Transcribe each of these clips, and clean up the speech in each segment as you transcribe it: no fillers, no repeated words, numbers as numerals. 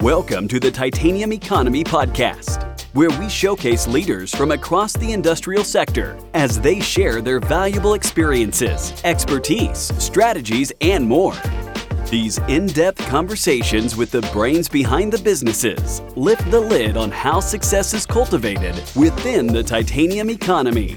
Welcome to the Titanium Economy Podcast, where we showcase leaders from across the industrial sector as they share their valuable experiences, expertise, strategies, and more. These in-depth conversations with the brains behind the businesses lift the lid on how success is cultivated within the titanium economy.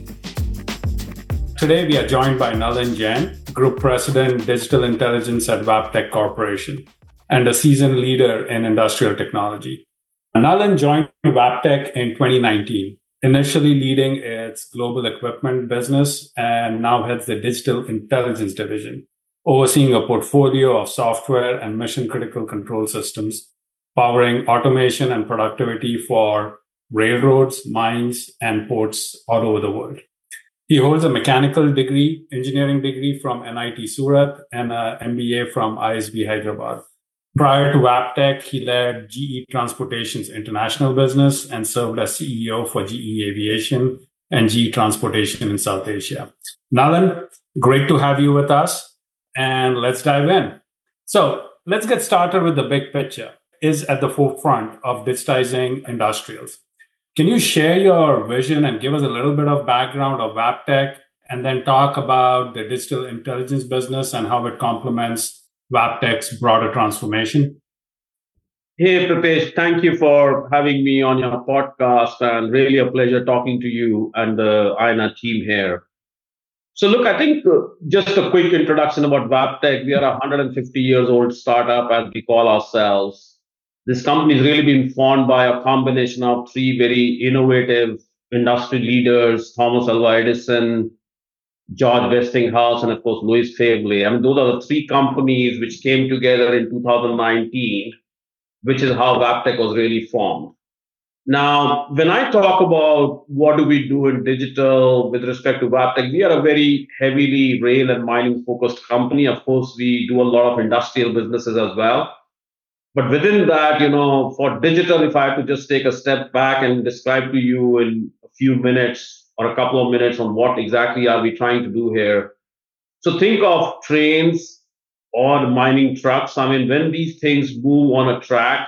Today, we are joined by Nalin Jain, Group President, Digital Intelligence at Wabtec Corporation, and a seasoned leader in industrial technology. Nalin joined Wabtec in 2019, initially leading its global equipment business and now heads the Digital Intelligence division, overseeing a portfolio of software and mission-critical control systems, powering automation and productivity for railroads, mines, and ports all over the world. He holds a mechanical degree, engineering degree from NIT Surat and an MBA from ISB Hyderabad. Prior to Wabtec, he led GE Transportation's international business and served as CEO for GE Aviation and GE Transportation in South Asia. Nalin, great to have you with us, and let's dive in. So let's get started with the big picture. Is at the forefront of digitizing industrials. Can you share your vision and give us a little bit of background of Wabtec, and then talk about the digital intelligence business and how it complements Wabtec's broader transformation? Hey, Pratesh, thank you for having me on your podcast, and really a pleasure talking to you and the INA team here. So look, I think just a quick introduction about Wabtec. We are a 150 years old startup, as we call ourselves. This company has really been formed by a combination of three very innovative industry leaders, Thomas Alva Edison, George Westinghouse, and of course, Louis Faiveley. I mean, those are the three companies which came together in 2019, which is how Wabtec was really formed. Now, when I talk about what do we do in digital with respect to Wabtec, we are a very heavily rail and mining focused company. Of course, we do a lot of industrial businesses as well. But within that, for digital, if I have to just take a step back and describe to you in a few minutes or a couple of minutes on what exactly are we trying to do here. So think of trains or mining trucks. I mean, when these things move on a track,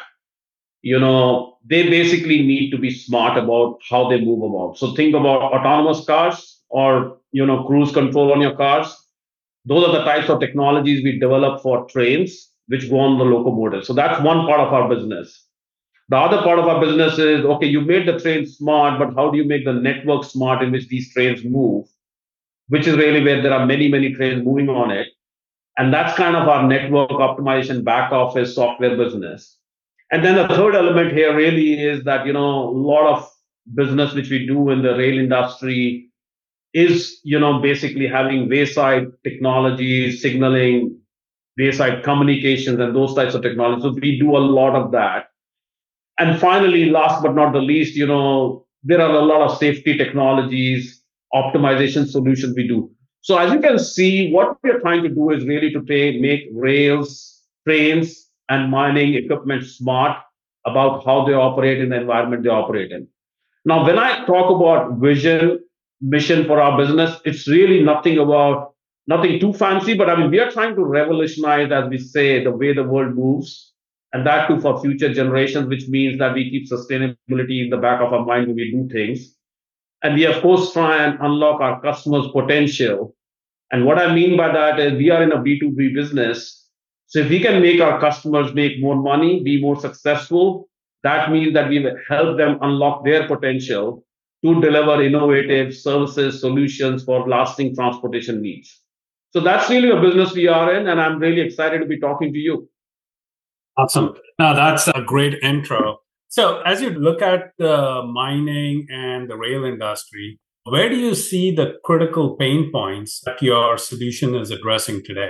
they basically need to be smart about how they move about. So think about autonomous cars or, cruise control on your cars. Those are the types of technologies we develop for trains, which go on the locomotive. So that's one part of our business. The other part of our business is, okay, you made the train smart, but how do you make the network smart in which these trains move, which is really where there are many, many trains moving on it. And that's kind of our network optimization back office software business. And then the third element here really is that, a lot of business which we do in the rail industry is, basically having wayside technologies, signaling, wayside communications, and those types of technologies. So we do a lot of that. And finally, last but not the least, there are a lot of safety technologies, optimization solutions we do. So as you can see, what we are trying to do is really to make rails, trains, and mining equipment smart about how they operate in the environment they operate in. Now, when I talk about vision, mission for our business, it's really nothing too fancy, but I mean, we are trying to revolutionize, as we say, the way the world moves. And that too for future generations, which means that we keep sustainability in the back of our mind when we do things. And we, of course, try and unlock our customers' potential. And what I mean by that is we are in a B2B business. So if we can make our customers make more money, be more successful, that means that we will help them unlock their potential to deliver innovative services, solutions for lasting transportation needs. So that's really a business we are in, and I'm really excited to be talking to you. Awesome. Now, that's a great intro. So as you look at the mining and the rail industry, where do you see the critical pain points that your solution is addressing today?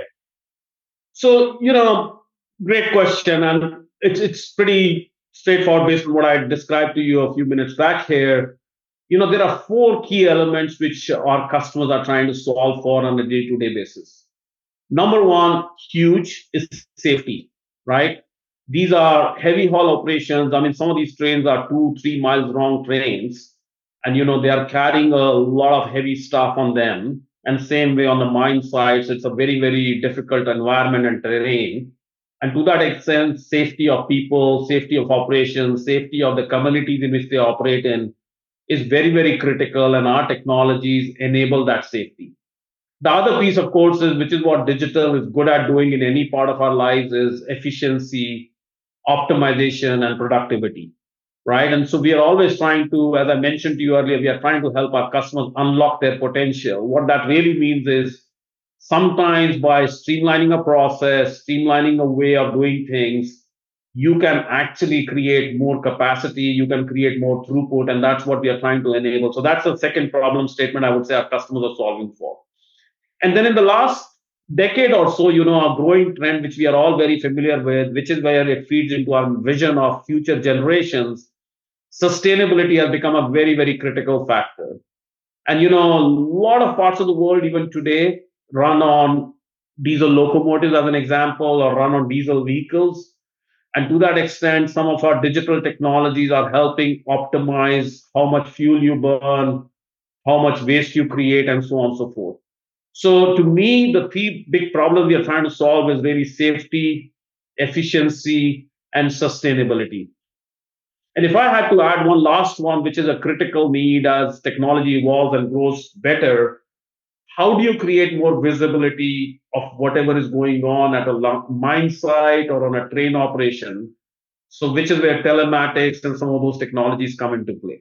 So, great question. And it's pretty straightforward based on what I described to you a few minutes back here. There are four key elements which our customers are trying to solve for on a day-to-day basis. Number one, huge, is safety, right? These are heavy haul operations. I mean, some of these trains are 2-3 miles long trains, and they are carrying a lot of heavy stuff on them. And same way on the mine sites, it's a very, very difficult environment and terrain. And to that extent, safety of people, safety of operations, safety of the communities in which they operate in is very, very critical. And our technologies enable that safety. The other piece, of course, is which is what digital is good at doing in any part of our lives is efficiency, optimization, and productivity, right? And so we are always trying to, as I mentioned to you earlier, we are trying to help our customers unlock their potential. What that really means is sometimes by streamlining a process, streamlining a way of doing things, you can actually create more capacity, you can create more throughput, and that's what we are trying to enable. So that's the second problem statement I would say our customers are solving for. And then in the last decade or so, a growing trend, which we are all very familiar with, which is where it feeds into our vision of future generations, sustainability has become a very, very critical factor. And, a lot of parts of the world, even today, run on diesel locomotives, as an example, or run on diesel vehicles. And to that extent, some of our digital technologies are helping optimize how much fuel you burn, how much waste you create, and so on and so forth. So to me, the three big problems we are trying to solve is really safety, efficiency, and sustainability. And if I had to add one last one, which is a critical need as technology evolves and grows better, how do you create more visibility of whatever is going on at a mine site or on a train operation? So which is where telematics and some of those technologies come into play.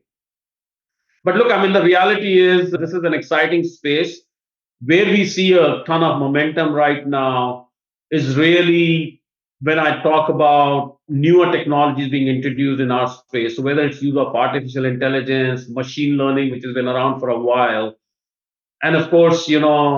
But look, the reality is this is an exciting space. Where we see a ton of momentum right now is really when I talk about newer technologies being introduced in our space. So whether it's use of artificial intelligence, machine learning, which has been around for a while, and of course,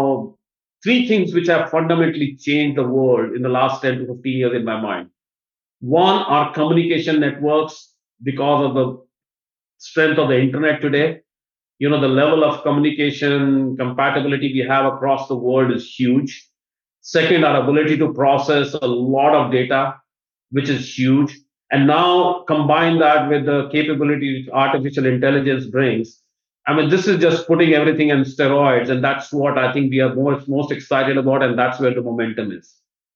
three things which have fundamentally changed the world in the last 10 to 15 years in my mind. One, our communication networks, because of the strength of the internet today. The level of communication compatibility we have across the world is huge. Second, our ability to process a lot of data, which is huge. And now combine that with the capability artificial intelligence brings. This is just putting everything in steroids. And that's what I think we are most excited about. And that's where the momentum is.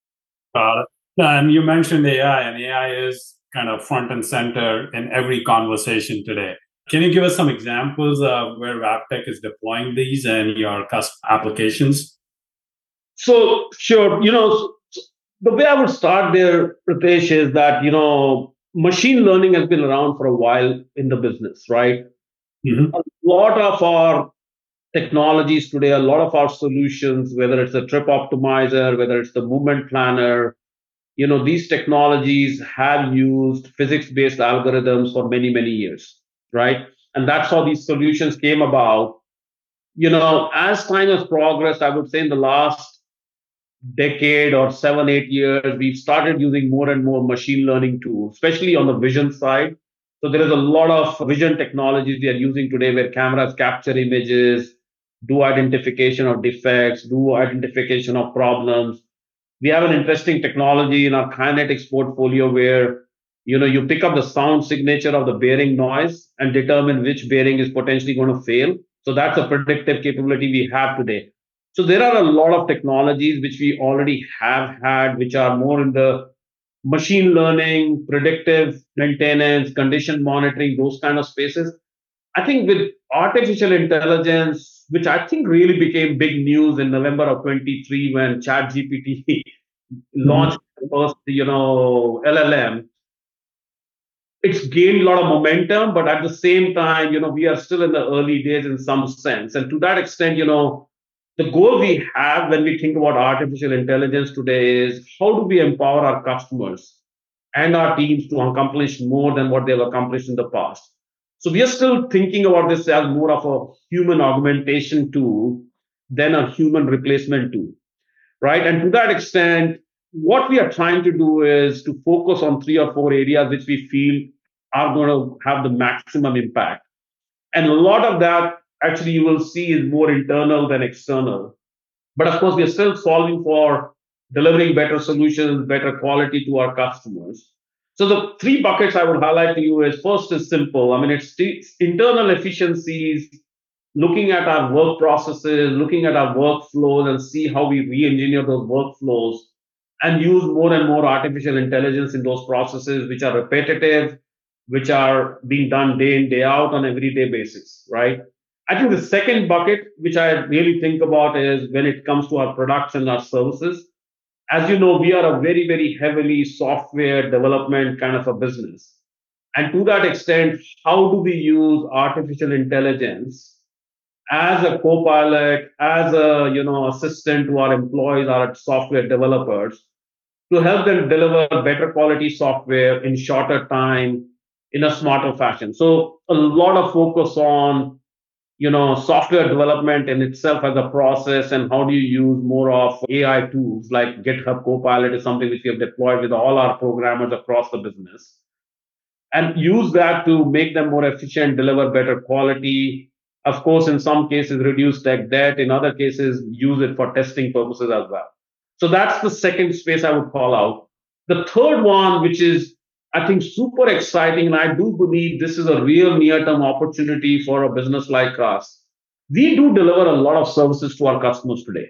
And you mentioned AI, and AI is kind of front and center in every conversation today. Can you give us some examples of where Wabtec is deploying these and your custom applications? So, sure. The way I would start there, Pritesh, is that, machine learning has been around for a while in the business, right? Mm-hmm. A lot of our technologies today, a lot of our solutions, whether it's the trip optimizer, whether it's the movement planner, these technologies have used physics-based algorithms for many, many years. Right. And that's how these solutions came about. As time has progressed, I would say in the last decade or 7-8 years, we've started using more and more machine learning tools, especially on the vision side. So there is a lot of vision technologies we are using today where cameras capture images, do identification of defects, do identification of problems. We have an interesting technology in our kinetics portfolio where you pick up the sound signature of the bearing noise and determine which bearing is potentially going to fail. So that's a predictive capability we have today. So there are a lot of technologies which we already have had, which are more in the machine learning, predictive maintenance, condition monitoring, those kind of spaces. I think with artificial intelligence, which I think really became big news in November of 23 when ChatGPT launched the first, LLM, it's gained a lot of momentum, but at the same time, we are still in the early days in some sense. And to that extent, the goal we have when we think about artificial intelligence today is how do we empower our customers and our teams to accomplish more than what they've accomplished in the past. So we are still thinking about this as more of a human augmentation tool than a human replacement tool, right? And to that extent, what we are trying to do is to focus on 3 or 4 areas which we feel are going to have the maximum impact. And a lot of that actually you will see is more internal than external. But of course, we are still solving for delivering better solutions, better quality to our customers. So the 3 buckets I would highlight to you is first is simple. It's internal efficiencies, looking at our work processes, looking at our workflows and see how we re-engineer those workflows and use more and more artificial intelligence in those processes which are repetitive, which are being done day in, day out on everyday basis, right? I think the second bucket, which I really think about, is when it comes to our products and our services. As you know, we are a very, very heavily software development kind of a business. And to that extent, how do we use artificial intelligence as a co-pilot, as a assistant to our employees, our software developers, to help them deliver better quality software in shorter time in a smarter fashion. So a lot of focus on software development in itself as a process, and how do you use more of AI tools like GitHub Copilot is something which we have deployed with all our programmers across the business, and use that to make them more efficient, deliver better quality. Of course, in some cases, reduce tech debt. In other cases, use it for testing purposes as well. So that's the second space I would call out. The third one, which is, I think, super exciting, and I do believe this is a real near-term opportunity for a business like us. We do deliver a lot of services to our customers today.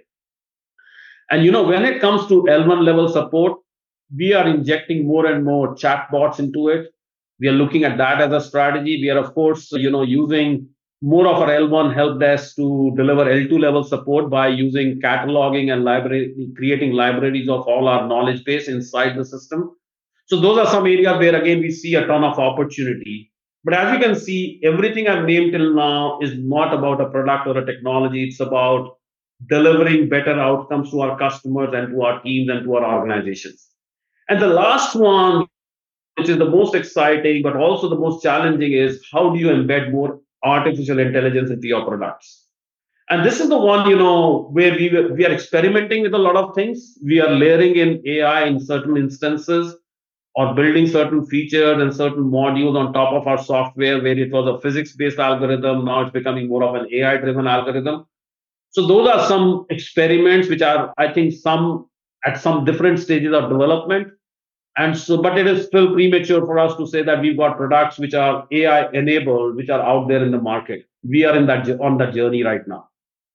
And when it comes to L1 level support, we are injecting more and more chatbots into it. We are looking at that as a strategy. We are, of course, using more of our L1 help desk to deliver L2 level support by using cataloging and creating libraries of all our knowledge base inside the system. So those are some areas where, again, we see a ton of opportunity. But as you can see, everything I've named till now is not about a product or a technology. It's about delivering better outcomes to our customers and to our teams and to our organizations. And the last one, which is the most exciting, but also the most challenging, is how do you embed more artificial intelligence into your products? And this is the one, where we are experimenting with a lot of things. We are layering in AI in certain instances, or building certain features and certain modules on top of our software, where it was a physics-based algorithm. Now it's becoming more of an AI-driven algorithm. So those are some experiments which are, I think, some at some different stages of development. And so, but it is still premature for us to say that we've got products which are AI enabled, which are out there in the market. We are on that journey right now.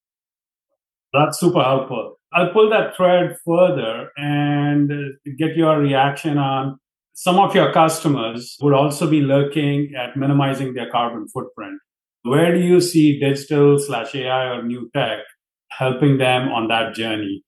That's super helpful. I'll pull that thread further and get your reaction on some of your customers would also be looking at minimizing their carbon footprint. Where do you see digital/AI or new tech helping them on that journey?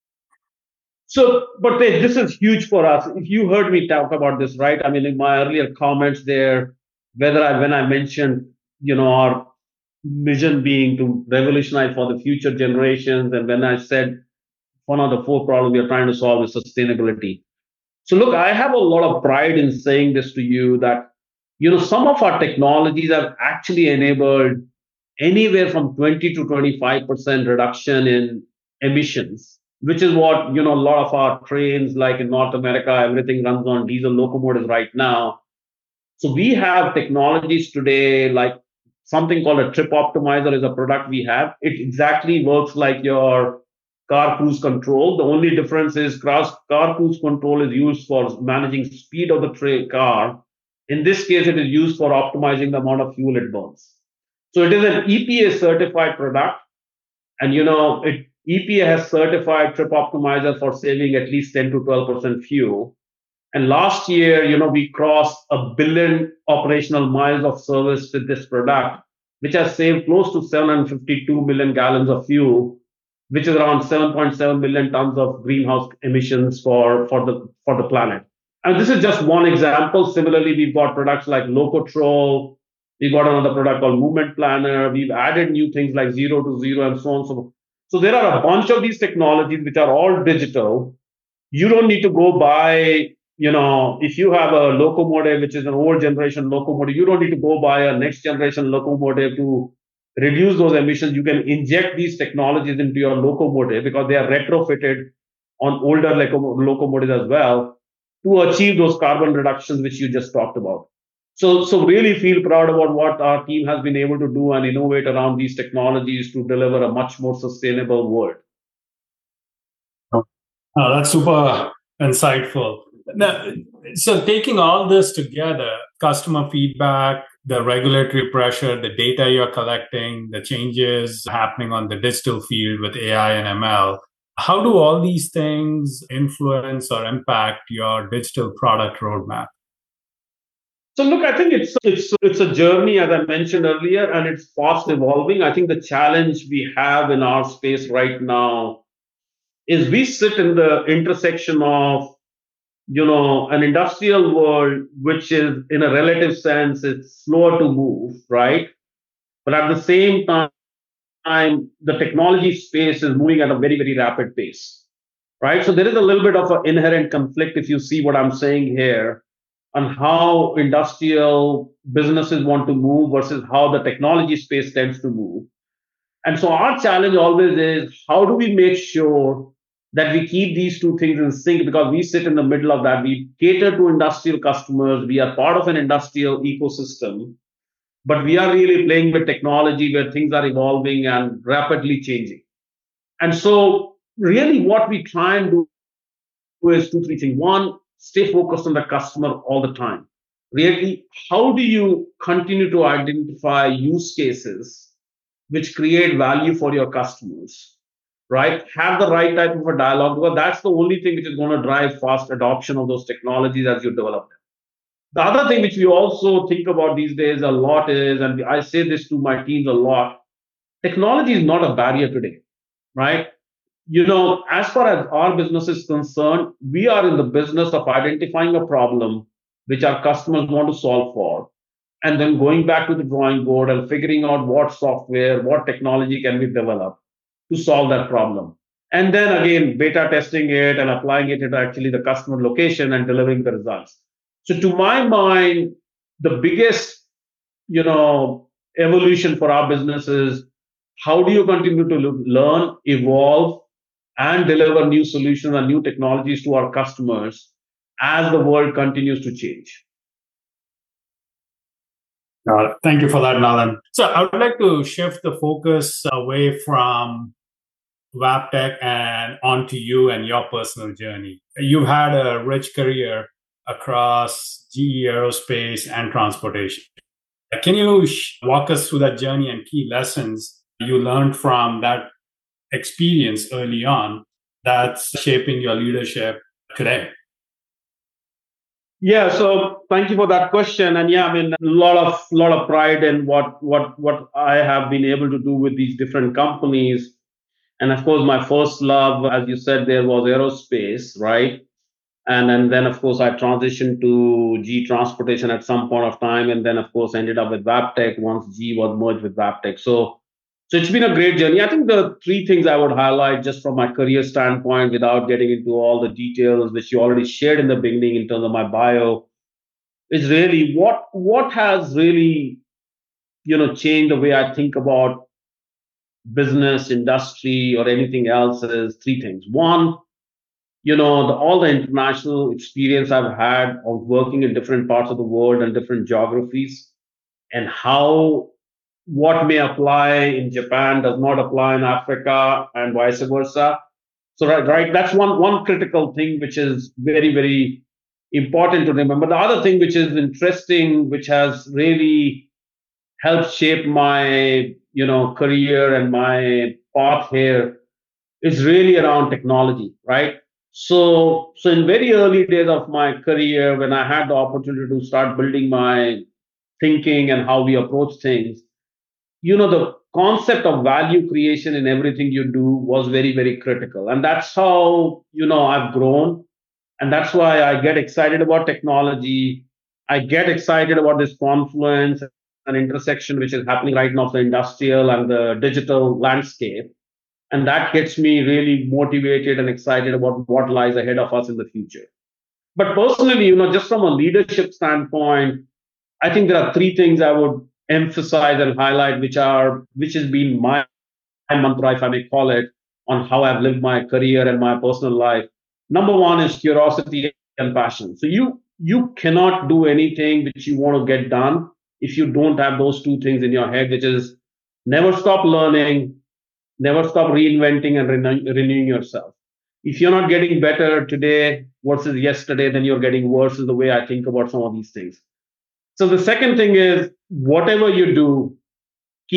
So, but this is huge for us. If you heard me talk about this, right? I mean, in my earlier comments there, when I mentioned, our vision being to revolutionize for the future generations, and when I said one of the 4 problems we are trying to solve is sustainability. So look, I have a lot of pride in saying this to you that, some of our technologies have actually enabled anywhere from 20 to 25% reduction in emissions, which is what, a lot of our trains, like in North America, everything runs on diesel locomotives right now. So we have technologies today, like something called a trip optimizer is a product we have. It exactly works like your car cruise control. The only difference is car cruise control is used for managing speed of the car. In this case, it is used for optimizing the amount of fuel it burns. So it is an EPA certified product. And, EPA has certified Trip Optimizer for saving at least 10 to 12% fuel. And last year, we crossed 1 billion operational miles of service with this product, which has saved close to 752 million gallons of fuel, which is around 7.7 million tons of greenhouse emissions for the planet. And this is just one example. Similarly, we've got products like Locotrol. We've got another product called Movement Planner. We've added new things like Zero to Zero and so on. So there are a bunch of these technologies which are all digital. You don't need to go buy, if you have a locomotive, which is an old generation locomotive, you don't need to go buy a next generation locomotive to reduce those emissions. You can inject these technologies into your locomotive because they are retrofitted on older locomotives as well to achieve those carbon reductions which you just talked about. So really feel proud about what our team has been able to do and innovate around these technologies to deliver a much more sustainable world. Oh, that's super insightful. Now, so taking all this together, customer feedback, the regulatory pressure, the data you're collecting, the changes happening on the digital field with AI and ML, How do all these things influence or impact your digital product roadmap? So look, I think it's a journey, as I mentioned earlier, and it's fast evolving. I think the challenge we have in our space right now is we sit in the intersection of an industrial world which is, in a relative sense, it's slower to move, right? But at the same time, the technology space is moving at a very, very rapid pace, right? So there is a little bit of an inherent conflict, if you see what I'm saying here, on how industrial businesses want to move versus how the technology space tends to move. And so our challenge always is, how do we make sure that we keep these two things in sync? Because we sit in the middle of that. We cater to industrial customers. We are part of an industrial ecosystem, but we are really playing with technology where things are evolving and rapidly changing. And so really what we try and do is two, three things. One, stay focused on the customer all the time. Really, how do you continue to identify use cases which create value for your customers, right? Have the right type of a dialogue, because that's the only thing which is going to drive fast adoption of those technologies as you develop them. The other thing which we also think about these days a lot is, and I say this to my teams a lot, technology is not a barrier today, right? As far as our business is concerned, we are in the business of identifying a problem which our customers want to solve for, and then going back to the drawing board and figuring out what software, what technology can be developed to solve that problem. And then again, beta testing it and applying it at actually the customer location and delivering the results. So to my mind, the biggest, evolution for our business is, how do you continue to learn, evolve, and deliver new solutions and new technologies to our customers as the world continues to change? Thank you for that, Nalan. So I would like to shift the focus away from Wabtec and onto you and your personal journey. You've had a rich career across GE Aerospace and transportation. Can you walk us through that journey and key lessons you learned from that experience early on that's shaping your leadership today? Yeah, so thank you for that question. And yeah, I mean, a lot of pride in what I have been able to do with these different companies. And of course, my first love, as you said, there was aerospace, right? And then of course I transitioned to GE Transportation at some point of time, and then of course ended up with Wabtec once GE was merged with Wabtec. So it's been a great journey. I think the three things I would highlight just from my career standpoint, without getting into all the details which you already shared in the beginning in terms of my bio, is really what has really changed the way I think about business, industry, or anything else is three things. One, all the international experience I've had of working in different parts of the world and different geographies, and how what may apply in Japan does not apply in Africa, and vice versa. So right, that's one critical thing which is very, very important to remember. The other thing which is interesting, which has really helped shape my career and my path here, is really around technology, right? So in very early days of my career, when I had the opportunity to start building my thinking and how we approach things, the concept of value creation in everything you do was very, very critical. And that's how, I've grown. And that's why I get excited about technology. I get excited about this confluence and intersection which is happening right now of the industrial and the digital landscape. And that gets me really motivated and excited about what lies ahead of us in the future. But personally, just from a leadership standpoint, I think there are three things I would emphasize and highlight, which has been my mantra, if I may call it, on how I've lived my career and my personal life. Number one is curiosity and passion. So you cannot do anything which you want to get done if you don't have those two things in your head, which is never stop learning, never stop reinventing and renewing yourself. If you're not getting better today versus yesterday, then you're getting worse, is the way I think about some of these things. So the second thing is, whatever you do, keep it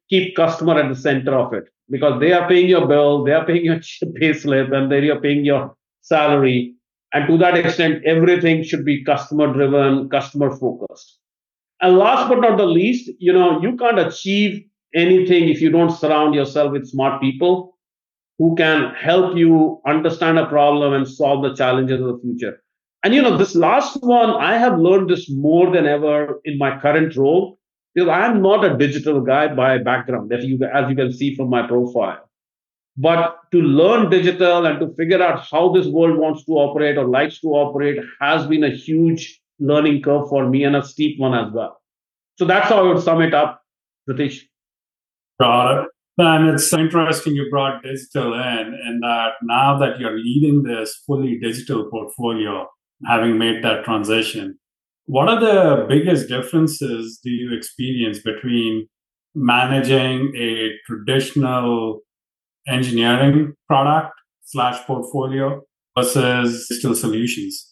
keep customer at the center of it because they are paying your bill, they are paying your pay slip, and they are paying your salary. And to that extent, everything should be customer driven, customer focused. And last but not the least, you can't achieve anything if you don't surround yourself with smart people who can help you understand a problem and solve the challenges of the future. And this last one, I have learned this more than ever in my current role because I'm not a digital guy by background, as you can see from my profile. But to learn digital and to figure out how this world wants to operate or likes to operate has been a huge learning curve for me and a steep one as well. So that's how I would sum it up, Ritesh. Got it. And it's interesting you brought digital in that now that you're leading this fully digital portfolio, having made that transition, what are the biggest differences do you experience between managing a traditional engineering product / portfolio versus digital solutions?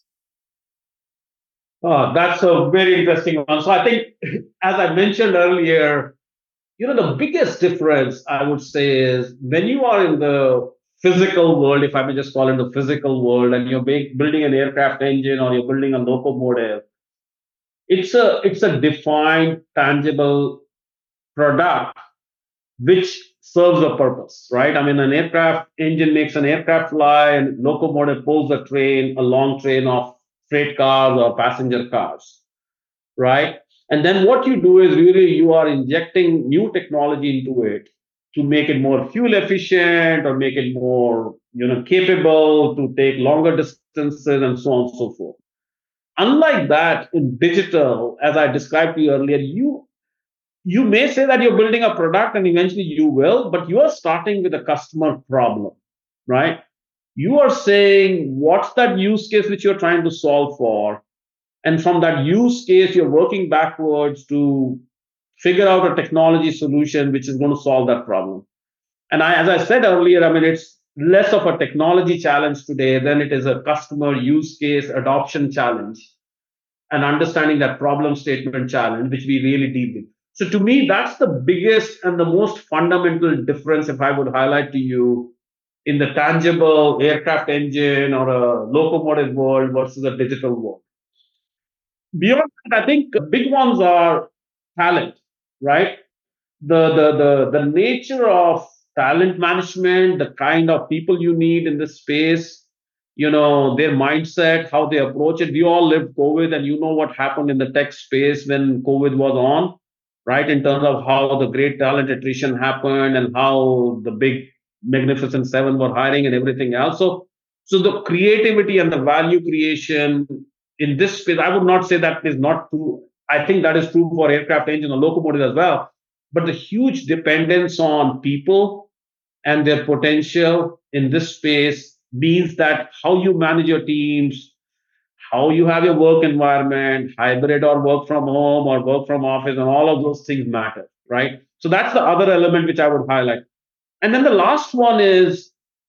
That's a very interesting one. So I think, as I mentioned earlier, the biggest difference I would say is when you are in the physical world, if I may just call it the physical world, and you're building an aircraft engine or you're building a locomotive, it's a defined, tangible product which serves a purpose, right? I mean, an aircraft engine makes an aircraft fly, and locomotive pulls a long train of freight cars or passenger cars, right? And then what you do is really you are injecting new technology into it to make it more fuel efficient or make it more, capable to take longer distances and so on and so forth. Unlike that, in digital, as I described to you earlier, you may say that you're building a product and eventually you will, but you are starting with a customer problem, right? You are saying, what's that use case which you're trying to solve for? And from that use case, you're working backwards to figure out a technology solution which is going to solve that problem. And as I said earlier, I mean, it's less of a technology challenge today than it is a customer use case adoption challenge and understanding that problem statement challenge, which we really deal with. So to me, that's the biggest and the most fundamental difference, if I would highlight to you, in the tangible aircraft engine or a locomotive world versus a digital world. Beyond that, I think big ones are talent, right? The nature of talent management, the kind of people you need in this space, their mindset, how they approach it. We all lived COVID, and you know what happened in the tech space when COVID was on, right? In terms of how the great talent attrition happened and how the big Magnificent Seven were hiring and everything else. So the creativity and the value creation in this space, I would not say that is not true. I think that is true for aircraft engine or locomotive as well. But the huge dependence on people and their potential in this space means that how you manage your teams, how you have your work environment, hybrid or work from home or work from office, and all of those things matter, right? So that's the other element which I would highlight. And then the last one is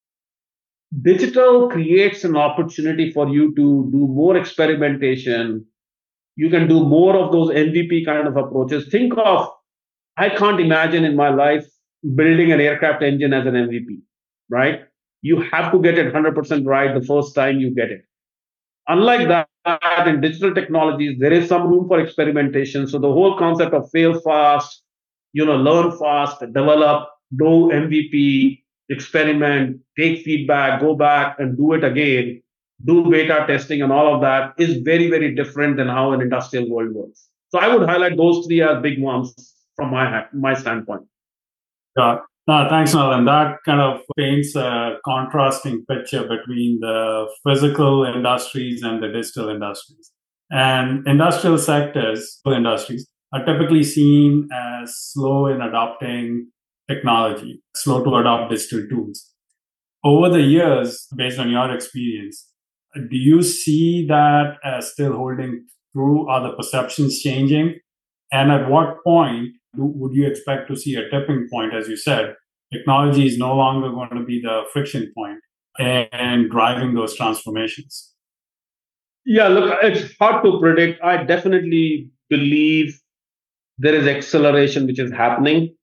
digital creates an opportunity for you to do more experimentation. You can do more of those MVP kind of approaches. Think of, I can't imagine in my life building an aircraft engine as an MVP, right? You have to get it 100% right the first time you get it. Unlike that, in digital technologies, there is some room for experimentation. So the whole concept of fail fast, learn fast, develop, do MVP, experiment, take feedback, go back and do it again, do beta testing and all of that is very, very different than how an industrial world works. So I would highlight those three as big ones from my standpoint. Yeah. No, thanks, Nalan. That kind of paints a contrasting picture between the physical industries and the digital industries. And industrial industries are typically seen as slow in adopting technology, slow to adopt digital tools. Over the years, based on your experience, do you see that as still holding true? Are the perceptions changing? And at what point would you expect to see a tipping point? As you said, technology is no longer going to be the friction point and driving those transformations. Yeah, look, it's hard to predict. I definitely believe there is acceleration which is happening.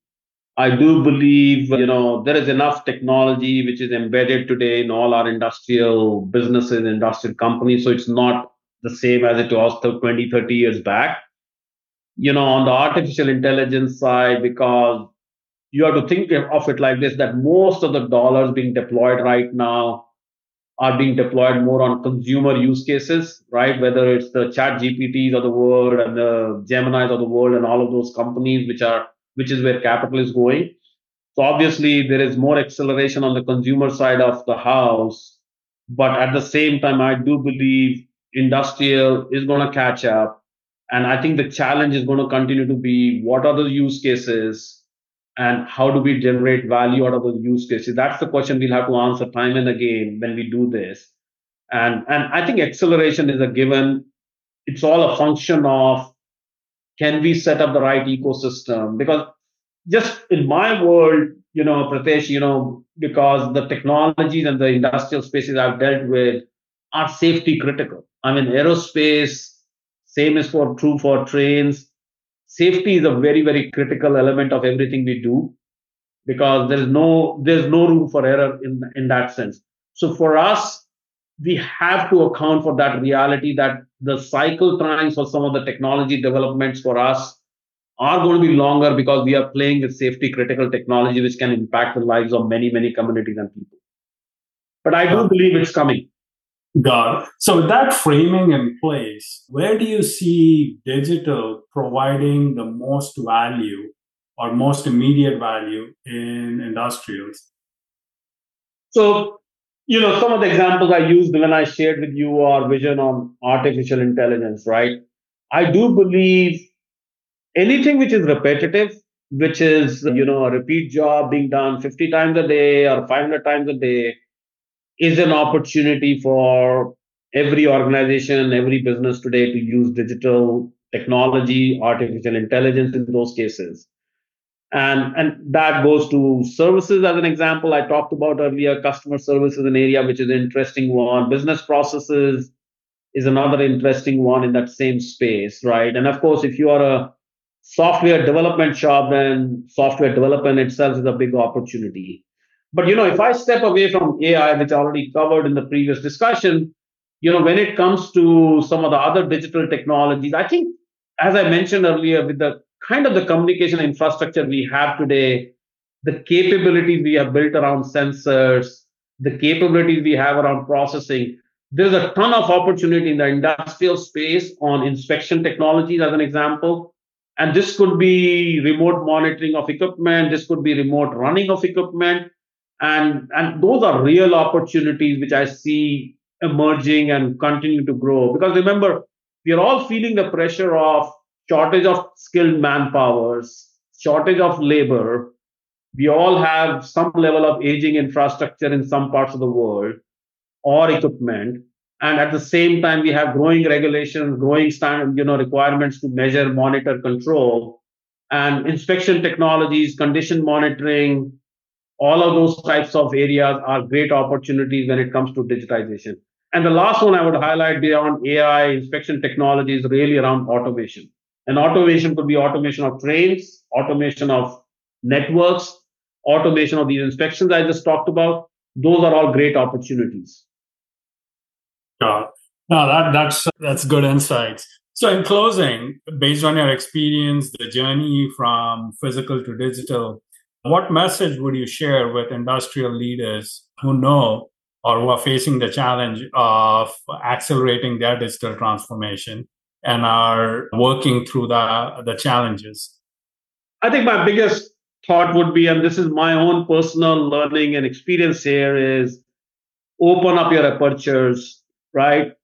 I do believe, there is enough technology which is embedded today in all our industrial businesses, industrial companies. So it's not the same as it was 20, 30 years back. On the artificial intelligence side, because you have to think of it like this, that most of the dollars being deployed right now are being deployed more on consumer use cases, right? Whether it's the chat GPTs of the world and the Geminis of the world and all of those companies, which is where capital is going. So obviously there is more acceleration on the consumer side of the house, but at the same time, I do believe industrial is going to catch up. And I think the challenge is going to continue to be what are the use cases and how do we generate value out of those use cases? That's the question we'll have to answer time and again when we do this. And I think acceleration is a given. It's all a function of can we set up the right ecosystem? Because just in my world, Pratesh, because the technologies and the industrial spaces I've dealt with are safety critical. I mean, aerospace, same is true for trains. Safety is a very, very critical element of everything we do because there's no room for error in that sense. So for us, we have to account for that reality that the cycle times for some of the technology developments for us are going to be longer because we are playing with safety critical technology, which can impact the lives of many, many communities and people. But I do believe it's coming. Got it. So with that framing in place, where do you see digital providing the most value or most immediate value in industrials? So, some of the examples I used when I shared with you our vision on artificial intelligence, right? I do believe anything which is repetitive, which is, a repeat job being done 50 times a day or 500 times a day, is an opportunity for every organization, every business today to use digital technology, artificial intelligence in those cases. And that goes to services as an example. I talked about earlier, customer service is an area which is an interesting one. Business processes is another interesting one in that same space, right? And of course, if you are a software development shop, then software development itself is a big opportunity. But if I step away from AI, which I already covered in the previous discussion, when it comes to some of the other digital technologies, I think, as I mentioned earlier, with the kind of the communication infrastructure we have today, the capabilities we have built around sensors, the capabilities we have around processing, there's a ton of opportunity in the industrial space on inspection technologies, as an example. And this could be remote monitoring of equipment. This could be remote running of equipment. And those are real opportunities which I see emerging and continue to grow. Because remember, we are all feeling the pressure of shortage of skilled manpower, shortage of labor. We all have some level of aging infrastructure in some parts of the world or equipment. And at the same time, we have growing regulations, growing standard, requirements to measure, monitor, control, and inspection technologies, condition monitoring. All of those types of areas are great opportunities when it comes to digitization. And the last one I would highlight beyond AI inspection technology is really around automation. And automation could be automation of trains, automation of networks, automation of these inspections I just talked about. Those are all great opportunities. No, that's good insights. So in closing, based on your experience, the journey from physical to digital, what message would you share with industrial leaders who know or who are facing the challenge of accelerating their digital transformation and are working through the challenges? I think my biggest thought would be, and this is my own personal learning and experience here, is open up your apertures, right?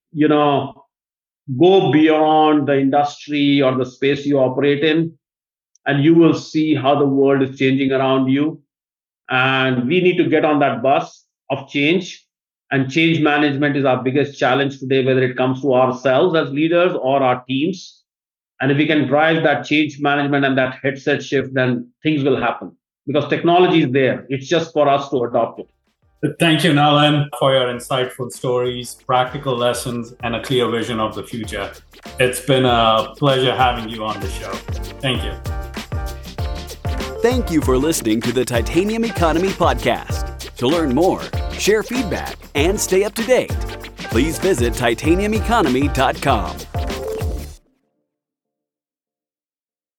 Go beyond the industry or the space you operate in, and you will see how the world is changing around you. And we need to get on that bus of change. And change management is our biggest challenge today, whether it comes to ourselves as leaders or our teams. And if we can drive that change management and that headset shift, then things will happen because technology is there. It's just for us to adopt it. Thank you, Nalin, for your insightful stories, practical lessons, and a clear vision of the future. It's been a pleasure having you on the show. Thank you. Thank you for listening to the Titanium Economy Podcast. To learn more, share feedback, and stay up to date, please visit titaniumeconomy.com.